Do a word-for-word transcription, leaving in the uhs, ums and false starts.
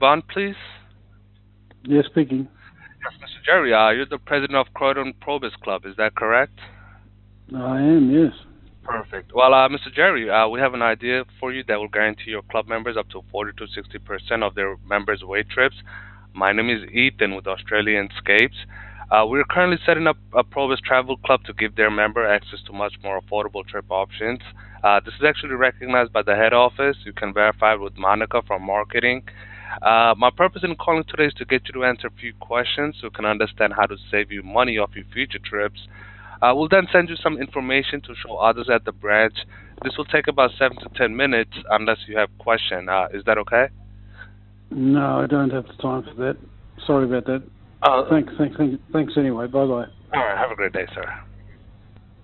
Bond, please? Yes, speaking. Yes, mister Jerry, uh, you're the president of Croydon Probus Club, is that correct? I am, yes. Perfect. Well, uh, mister Jerry, uh, we have an idea for you that will guarantee your club members up to forty to sixty percent of their members' away trips. My name is Ethan with Australian Scapes. Uh, we're currently setting up a Probus Travel Club to give their member access to much more affordable trip options. Uh, this is actually recognized by the head office. You can verify it with Monica from marketing. Uh, my purpose in calling today is to get you to answer a few questions so you can understand how to save you money off your future trips. Uh, we'll then send you some information to show others at the branch. This will take about seven to ten minutes unless you have question. Uh, is that okay? No, I don't have the time for that. Sorry about that. Uh, Thanks, thanks, thanks, thanks anyway. Bye bye. all right. Have a great day, sir.